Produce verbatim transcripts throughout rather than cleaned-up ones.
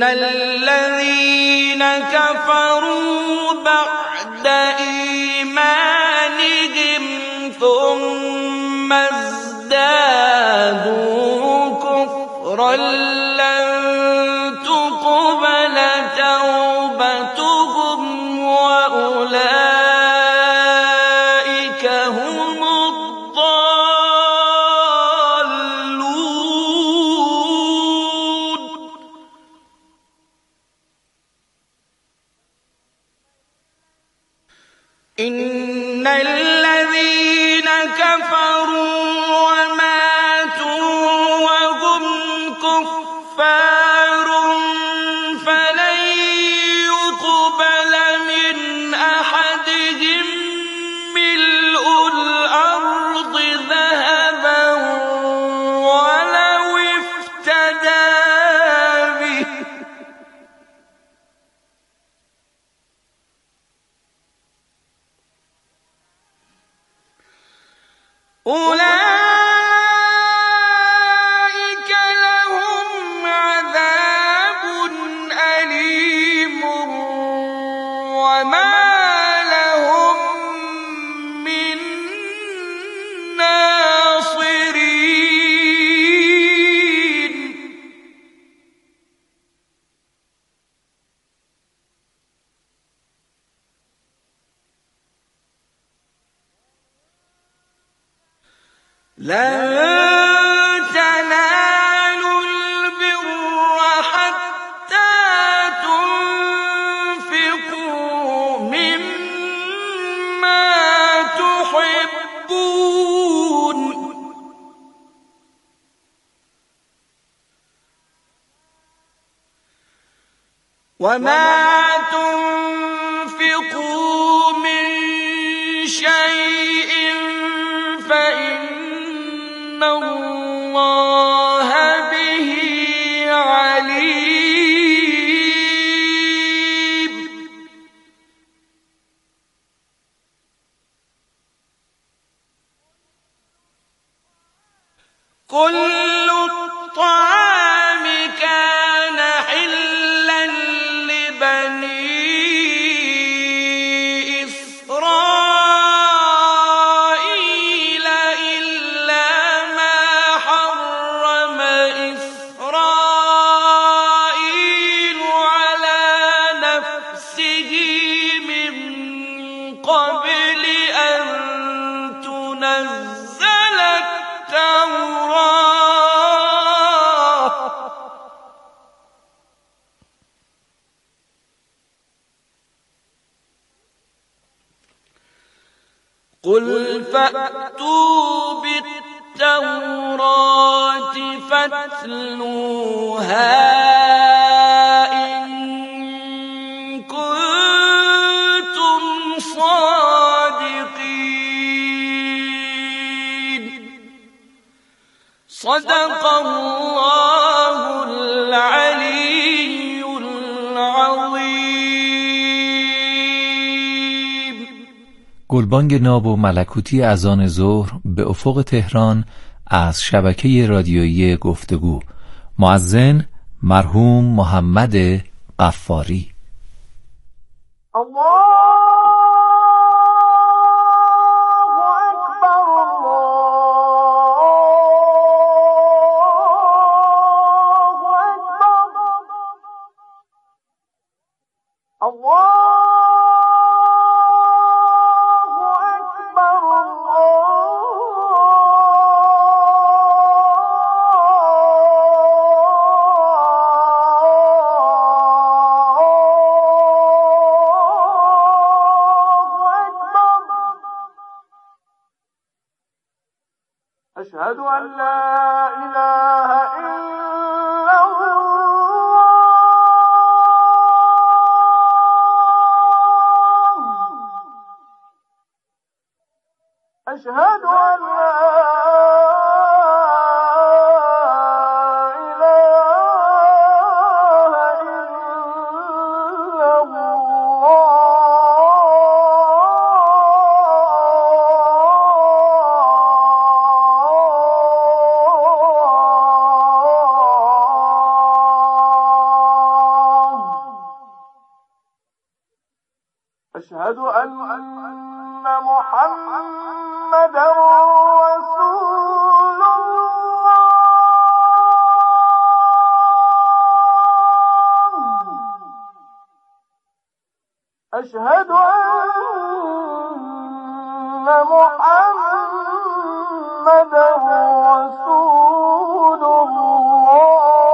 الذين كفروا بعد إيمانهم ثم ازدادوا كفرا لن تقبل توبتهم وأولئك هم الضالون. إن الذين كفروا وماتوا وهم كفار فلن يقبل من أحدهم ملء الأرض ذهبا ولو افتدى به. أولئك لهم عذاب أليم وما لهم من ناصرين. لن تنالوا البر حتى تنفقوا مما تحبون وما تنفقوا من شيء فإن الله به عليم. كل الطعام كان حلا لبني إسرائيل إلا ما حرم إسرائيل على نفسه من قبل أن تنزل التوراة. قل فأتوا بالتوراة فاتلوها إن كنتم صادقين. صدق الله العلي العظيم. گلبانگ ناب و ملکوتی اذان ظهر به افق تهران از شبکه رادیویی گفتگو. مؤذن مرحوم محمد غفاری. الله أكبر الله أكبر الله أشهد أن لا إله إلا الله أشهد أن لا أشهد أن محمدا رسول الله. أشهد أن محمدا رسول الله.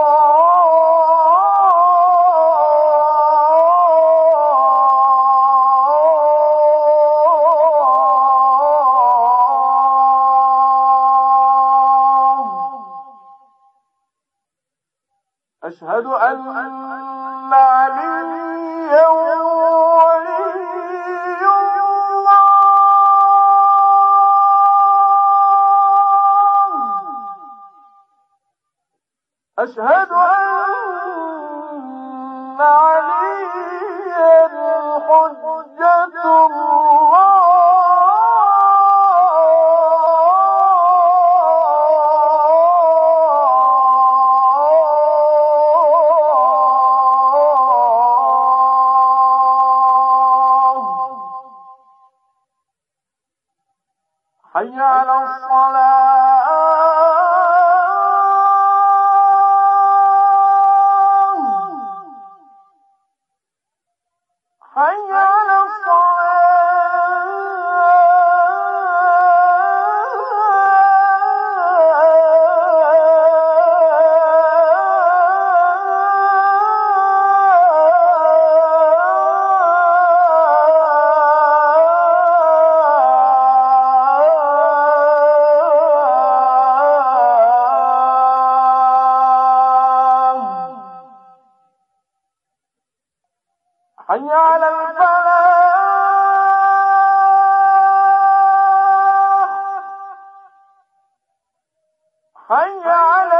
أشهد أن عليا ولي الله. أشهد أن عليا حجة الله. حي على الصلاة. حي على حي على الفلاح. حي على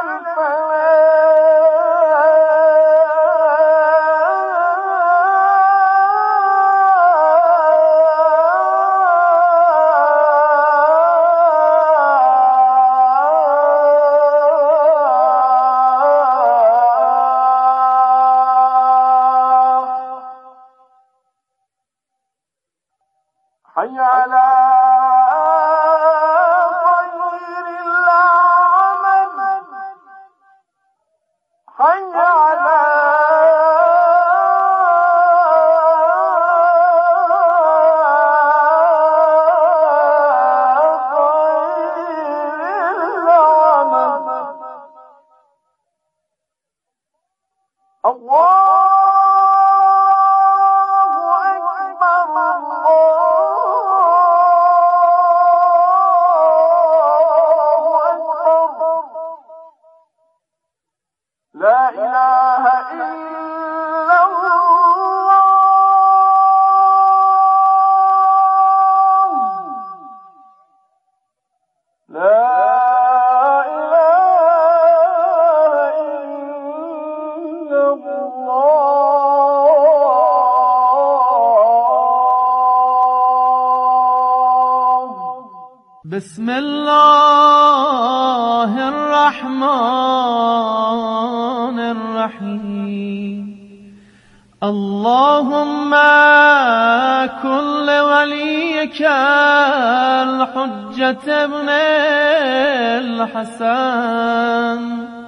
حي على خير العمل. حي على خير العمل. الله لا إله إلا الله. لا إله إلا الله. بسم الله الرحمن الرحيم. اللهم كن وليك الحجة ابن الحسن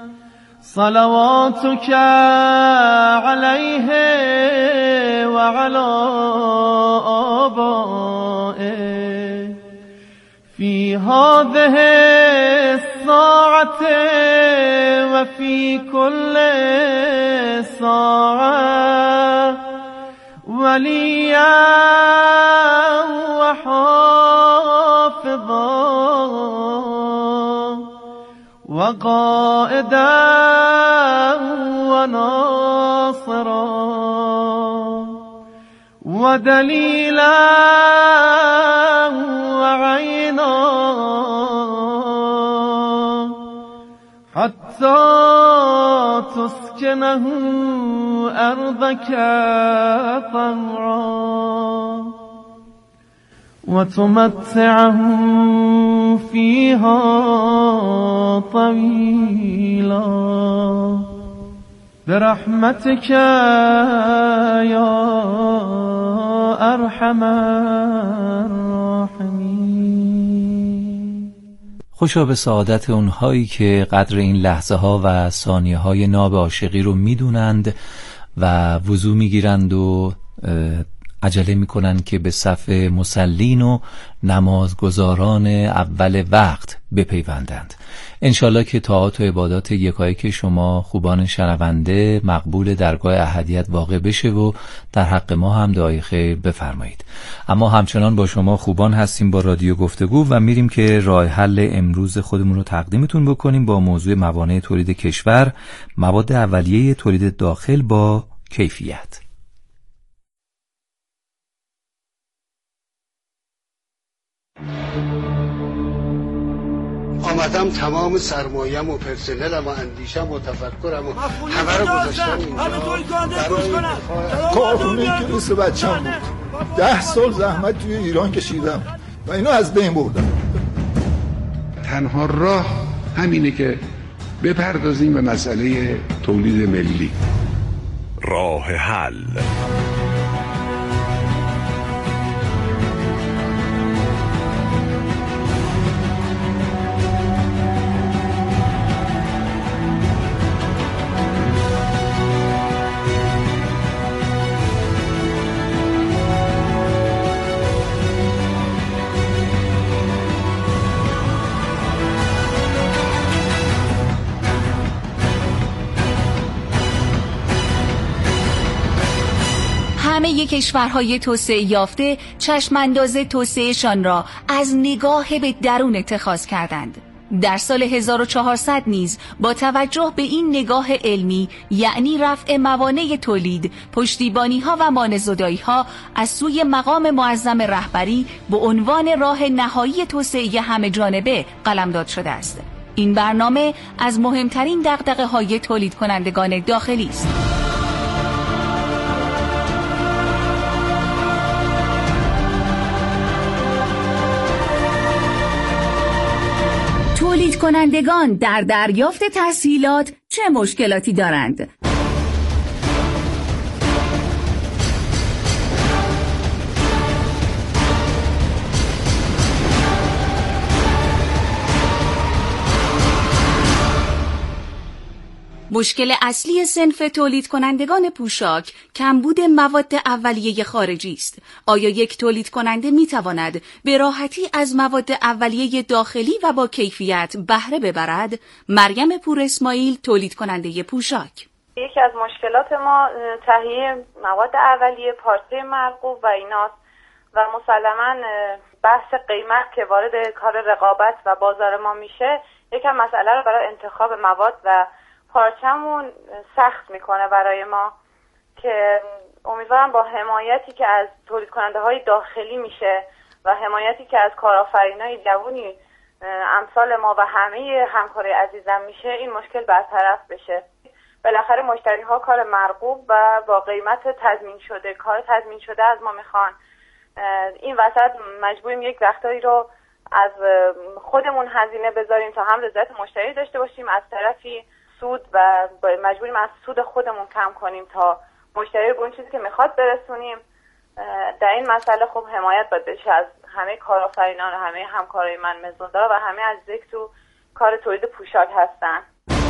صلواتك عليه وعلى آبائه في هذه الساعة وفي كل ساعة وليا وحافظا وقائدا وناصرا ودليلا وعينا حتى تسكنه أرضك طوعا وتمتعه فيها طويلا برحمتك يا ارحم الراحمین. خوشا به سعادت اونهایی که قدر این لحظه ها و ثانیه های ناب عاشقی رو میدونند و وضو میگیرند و عجله میکنند که به صف مصلین و نمازگزاران اول وقت بپیوندند. انشالله که طاعات و عبادات یکایک شما خوبان شنونده مقبول درگاه احدیت واقع بشه و در حق ما هم دعای خیر بفرمایید. اما همچنان با شما خوبان هستیم با رادیو گفتگو و میریم که راه حل امروز خودمون رو تقدیمتون بکنیم با موضوع موانع تولید کشور، مواد اولیه تولید داخل با کیفیت. آمدم تمام سرمایه‌م و پرسنلم و اندیشم و تفکرم و همه رو گذاشتم اینجا کارخونه کلیس بچه‌م بود. ده سال زحمت توی ایران کشیدم و اینو از بین بردم. تنها راه همینه که بپردازیم به مسئله تولید ملی. راه حل. همه کشورهای توسعه یافته چشمانداز توسعهشان را از نگاه به درون اتخاذ کردند. در سال هزار و چهارصد نیز با توجه به این نگاه علمی، یعنی رفع موانع تولید، پشتیبانی‌ها و مانع‌زدایی‌ها از سوی مقام معظم رهبری به عنوان راه نهایی توسعه همه جانبه قلمداد شده است. این برنامه از مهمترین دغدغه‌های تولید کنندگان داخلی است. تولید کنندگان در دریافت تسهیلات چه مشکلاتی دارند؟ مشکل اصلی صنف تولید کنندگان پوشاک کمبود مواد اولیه خارجی است. آیا یک تولید کننده می تواند به راحتی از مواد اولیه داخلی و با کیفیت بهره ببرد؟ مریم پور اسماعیل، تولید کننده پوشاک. یکی از مشکلات ما تهیه مواد اولیه، پارچه مرغوب و ایناست و مسلماً بحث قیمت که وارد کار رقابت و بازار ما میشه یکم مسئله رو برای انتخاب مواد و پارچمون سخت میکنه برای ما، که امیدوارم با حمایتی که از تولید کننده های داخلی میشه و حمایتی که از کارآفرینای جوونی امثال ما و همه همکارای عزیزم میشه این مشکل برطرف بشه. بالاخره مشتری ها کار مرغوب و با قیمت تضمین شده، کار تضمین شده از ما میخوان. این وسط مجبوریم یک وقتایی رو از خودمون هزینه بذاریم تا هم رضایت مشتری داشته باشیم، از طرفی سود و مجبوریم از سود خودمون کم کنیم تا مشتری رو به اون چیزی که میخواد برسونیم. در این مسئله خب حمایت باید بشه از همه کارآفرینان و همه همکارای من مزوندار و همه عزیزایی که تو کار تولید پوشاک هستن.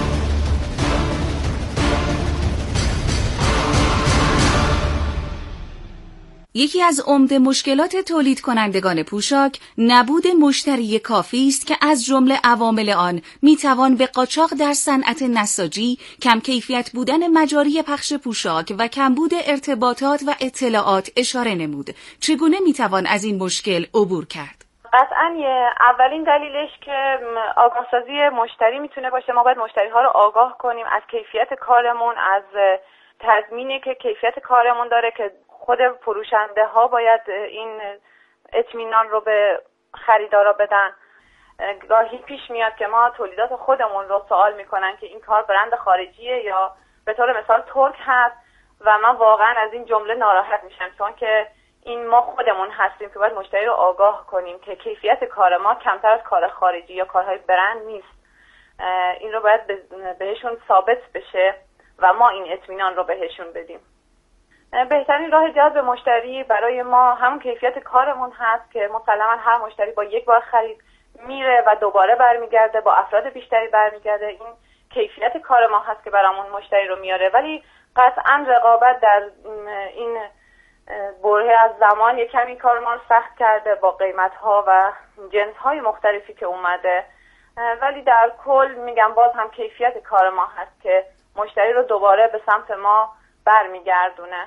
یکی از عمده مشکلات تولید کنندگان پوشاک نبود مشتری کافی است که از جمله عوامل آن میتوان به قاچاق در صنعت نساجی، کم کیفیت بودن مجاری پخش پوشاک و کمبود ارتباطات و اطلاعات اشاره نمود. چگونه میتوان از این مشکل عبور کرد؟ قطعاً اولین دلیلش که آگاهسازی مشتری میتونه باشه. ما باید مشتری ها رو آگاه کنیم از کیفیت کارمون، از تضمینی که کیفیت کارمون داره که خود فروشنده ها باید این اطمینان رو به خریدارا بدن. گاهی پیش میاد که ما تولیدات خودمون رو سوال میکنن که این کار برند خارجیه یا به طور مثال ترک هست و من واقعا از این جمله ناراحت میشم، چون که این ما خودمون هستیم که باید مشتری رو آگاه کنیم که کیفیت کار ما کمتر از کار خارجی یا کارهای برند نیست. این رو باید بهشون ثابت بشه و ما این اطمینان رو بهشون بدیم. بهترین راه جذب مشتری برای ما همون کیفیت کارمون هست که مسلما هر مشتری با یک بار خرید میره و دوباره برمیگرده، با افراد بیشتری برمیگرده. این کیفیت کار ما هست که برامون مشتری رو میاره. ولی قطعا رقابت در این بره از زمان یک کمی کار ما رو سخت کرده با قیمت ها و جنس های مختلفی که اومده، ولی در کل میگم باز هم کیفیت کار ما هست که مشتری رو دوباره به سمت ما برمیگردونه.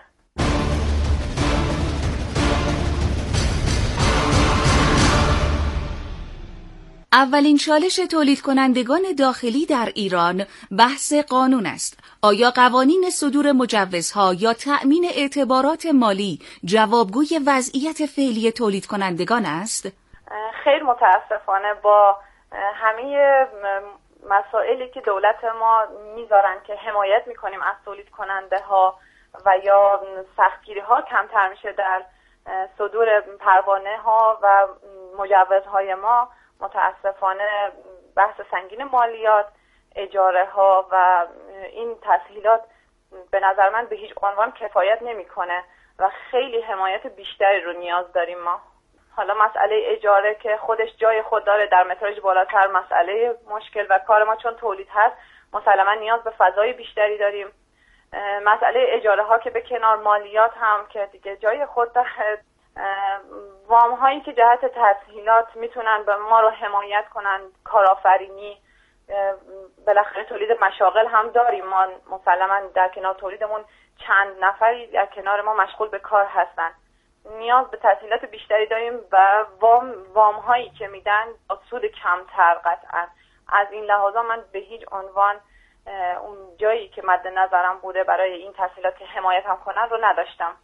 اولین چالش تولید کنندگان داخلی در ایران بحث قانون است. آیا قوانین صدور مجوزها یا تأمین اعتبارات مالی جوابگوی وضعیت فعلی تولید کنندگان است؟ خیر متاسفانه با همه مسائلی که دولت ما میذارن که حمایت میکنیم از تولید کننده ها و یا سختگیری ها کمتر میشه در صدور پروانه ها و مجوزهای ما، متاسفانه بحث سنگین مالیات، اجاره ها و این تسهیلات به نظر من به هیچ عنوان کفایت نمیکنه و خیلی حمایت بیشتری رو نیاز داریم ما. حالا مسئله اجاره که خودش جای خود داره در متراژ بالاتر مسئله مشکل و کار ما چون تولید هست مسلما نیاز به فضای بیشتری داریم. مسئله اجاره ها که به کنار، مالیات هم که دیگه جای خود داره، وام هایی که جهت تسهیلات میتونن به ما رو حمایت کنن، کارآفرینی، بالاخره تولید مشاغل هم داریم. ما مسلما در کنار تولیدمون چند نفری در کنار ما مشغول به کار هستن. نیاز به تسهیلات بیشتری داریم و وام وام هایی که میدن سود کمتر. قطعا از این لحاظا من به هیچ عنوان اون جایی که مد نظرم بوده برای این تسهیلات که حمایت هم کنن رو نداشتم.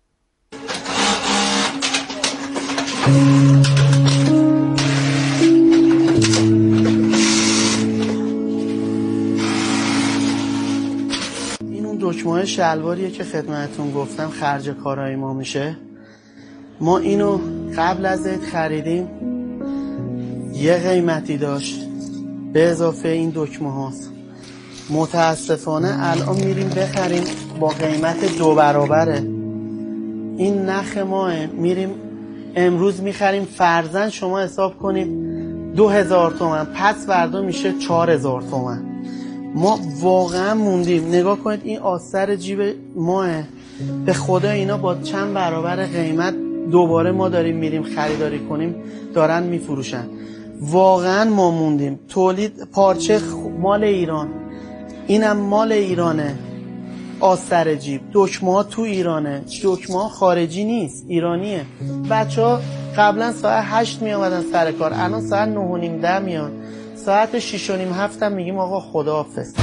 این اون دکمه‌های شلواریه که خدمتتون گفتم خرج کارهای ما میشه. ما اینو قبل از عید خریدیم، یه قیمتی داشت، به اضافه این دکمه هاست. متاسفانه الان میریم بخریم با قیمت دو برابره. این نخ ماه، میریم امروز میخریم فرضاً شما حساب کنید دو هزار تومن، پس فردا میشه چهار هزار تومن. ما واقعا موندیم. نگاه کنید این آستر جیب ماه، به خدا اینا با چند برابر قیمت دوباره ما داریم میریم خریداری کنیم دارن میفروشن. واقعا ما موندیم. تولید پارچه مال ایران، اینم مال ایرانه، آستر جیب، دکمه ها تو ایرانه، دکمه ها خارجی نیست، ایرانیه. بچه ها قبلا ساعت هشت می آمدن سر کار، الان ساعت نه و نیم ده میان، ساعت شیش و نیم هفتم میگیم آقا خداحافظ.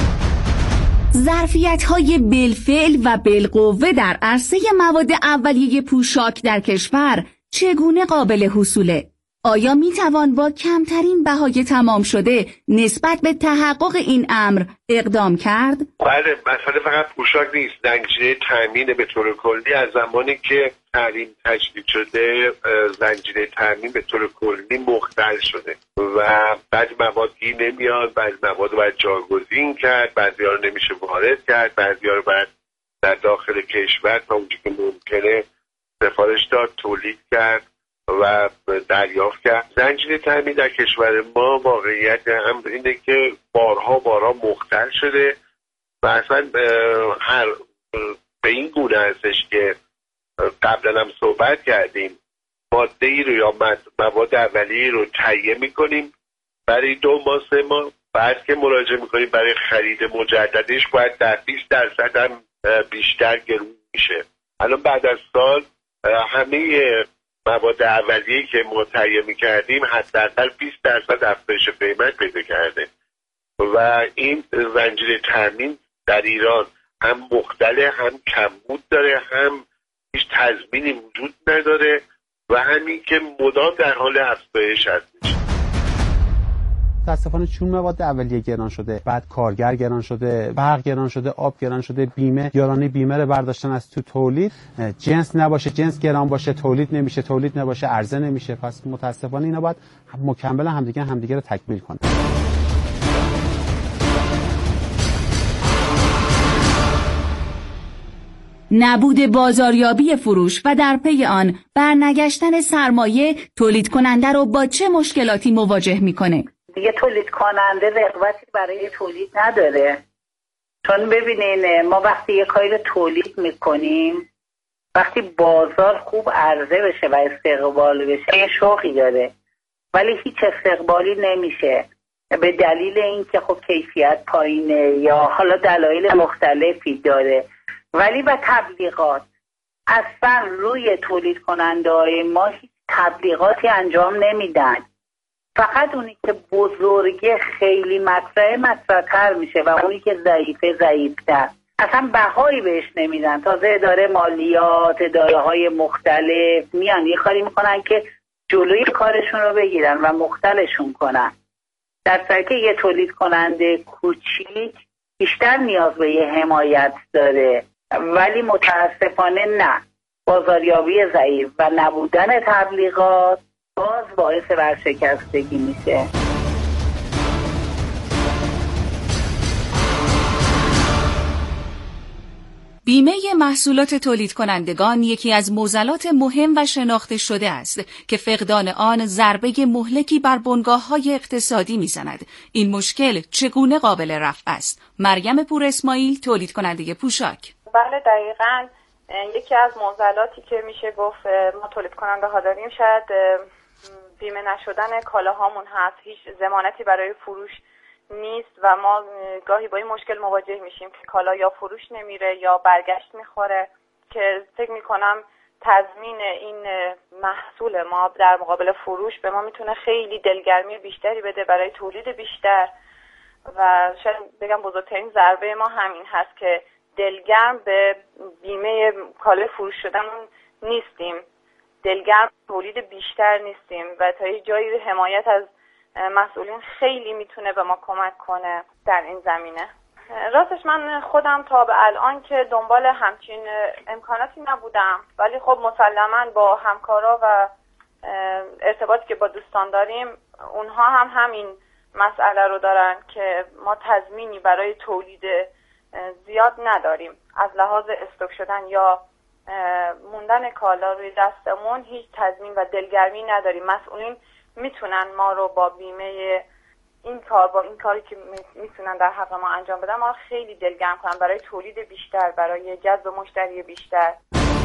ظرفیت‌های بالفعل و بالقوه در عرصه مواد اولیه پوشاک در کشور چگونه قابل حصوله؟ آیا میتوان با کمترین بهای تمام شده نسبت به تحقق این امر اقدام کرد؟ بله، مسئله فقط پوشاک نیست. زنجیره تامین به طور کلی از زمانی که تحریم تشدید شده، زنجیره تامین به طور کلی مختل شده و بعضی مواد گیر نمیاد، بعضی مواد رو باید جاگزین کرد، بعضی ها رو نمیشه وارد کرد، بعضی ها رو باید در داخل کشور تا اونجا که ممکنه سفارش داد، تولید کرد و دریافت کرد. زنجیره تامین در کشور ما واقعیت هم اینه که بارها بارها مختل شده و اصلا هر به این گونه هستش که قبلا هم صحبت کردیم، ماده ای رو یا مواد اولیه رو تهیه میکنیم برای دو ماه سه ماه، بعد که مراجعه میکنیم برای خرید مجددش باید در بیست درصد هم بیشتر گرون میشه. الان بعد از سال همه مواد اولیه‌ای که ما تهیه می‌کردیم حداقل بیست درصد افزایش قیمت پیدا کرده و این زنجیره تامین در ایران هم مختل، هم کمبود داره، هم هیچ تضمینی وجود نداره و همین که مدام در حال افزایش هستش. متاسفانه چون مواد اولیه گران شده، بعد کارگر گران شده، برق گران شده، آب گران شده، بیمه یارانه بیمه رو برداشتن از تو تولید، جنس نباشه، جنس گران باشه، تولید نمیشه، تولید نباشه، عرضه نمیشه. پس متاسفانه اینا باید مکمل همدیگه همدیگه رو تکمیل کنن. نبود بازاریابی فروش و در پی آن برنگشتن سرمایه تولید کننده رو با چه مشکلاتی مواجه میکنه؟ دیگه تولید کننده رغبتی برای تولید نداره. چون ببینین ما وقتی یه کاری رو تولید میکنیم، وقتی بازار خوب عرضه بشه و استقبال بشه یه شوقی داره، ولی هیچ استقبالی نمیشه به دلیل اینکه خب کیفیت پایینه یا حالا دلایل مختلفی داره. ولی با تبلیغات اصلا روی تولید کننده های ما هیچ تبلیغاتی انجام نمیدن. فقط اونی که بزرگه خیلی مطرحه مطرح‌تر میشه و اونی که ضعیفه ضعیف‌تر. اصلا بهایی بهش نمیدن. تازه اداره مالیات، اداره های مختلف میان یه کاری میکنن که جلوی کارشون رو بگیرن و مختلشون کنن. در صورتی که یه تولید کننده کوچیک بیشتر نیاز به یه حمایت داره، ولی متاسفانه نه. بازاریابی ضعیف و نبودن تبلیغات باز باعث ورشکستگی میشه. بیمه محصولات تولید کنندگان یکی از معضلات مهم و شناخته شده است که فقدان آن ضربه مهلکی بر بنگاه‌های اقتصادی می‌زند. این مشکل چگونه قابل رفع است؟ مریم پور اسماعیل، تولید کننده پوشاک. بله دقیقاً یکی از معضلاتی که میشه گفت ما تولید کننده ها داریم شاید بیمه نشدن کالاهامون هست. هیچ ضمانتی برای فروش نیست و ما گاهی با این مشکل مواجه میشیم که کالا یا فروش نمیره یا برگشت میخوره، که فکر میکنم تضمین این محصول ما در مقابل فروش به ما میتونه خیلی دلگرمی بیشتری بده برای تولید بیشتر و شاید بگم بزرگترین ضربه ما همین هست که دلگرم به بیمه کالای فروش شدنمون نیستیم، دلگرم تولید بیشتر نیستیم و تا یه جایی حمایت از مسئولین خیلی میتونه به ما کمک کنه در این زمینه. راستش من خودم تا به الان که دنبال همچین امکاناتی نبودم، ولی خب مسلماً با همکارا و ارتباطی که با دوستان داریم اونها هم همین مسئله رو دارن که ما تضمینی برای تولید زیاد نداریم. از لحاظ استوک شدن یا موندن کالا روی دستمون هیچ تضمین و دلگرمی نداریم. مسئولین میتونن ما رو با بیمه این کار با این کاری که میتونن در حق ما انجام بدن ما خیلی دلگرم کنن برای تولید بیشتر، برای جذب مشتری بیشتر.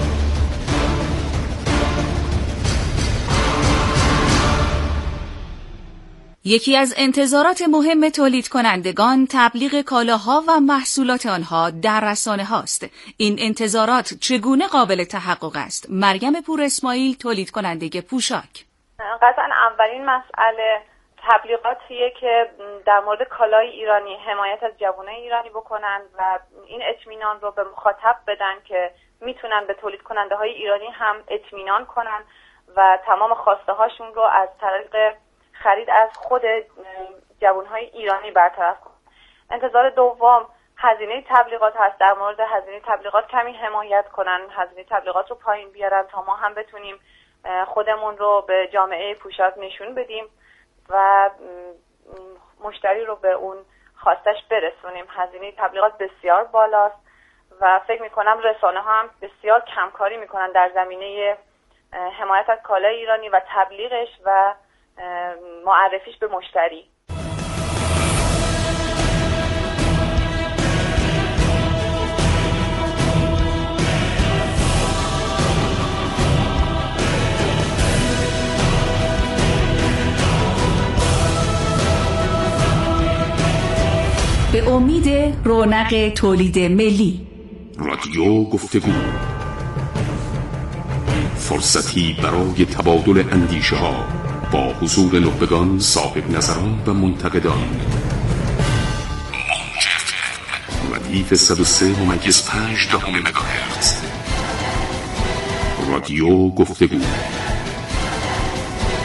یکی از انتظارات مهم تولید کنندگان تبلیغ کالاها و محصولات آنها در رسانه هاست. این انتظارات چگونه قابل تحقق است؟ مریم پور اسماعیل، تولید کننده پوشاک. قطعا اولین مسئله تبلیغاتیه که در مورد کالای ایرانی حمایت از جوانای ایرانی بکنن و این اطمینان رو به مخاطب بدن که میتونن به تولید کننده های ایرانی هم اطمینان کنن و تمام خواسته هاشون رو از طریق خرید از خود جوانهای ایرانی برطرف کنن. انتظار دوم هزینه تبلیغات هست. در مورد هزینه تبلیغات کمی حمایت کنن، هزینه تبلیغات رو پایین بیارن تا ما هم بتونیم خودمون رو به جامعه پوشاک نشون بدیم و مشتری رو به اون خواستش برسونیم. هزینه تبلیغات بسیار بالاست و فکر میکنم رسانه ها هم بسیار کمکاری میکنن در زمینه حمایت از کالای ایرانی و تبلیغش و معرفیش به مشتری. به امید رونق تولید ملی. رادیو گفتگو، فرصتی برای تبادل اندیشه ها با حضور نخبگان، صاحب نظران و منتقدان. ردیف صد و سه ممیز پنج دهم مگاهرتز. رادیو گفتگو.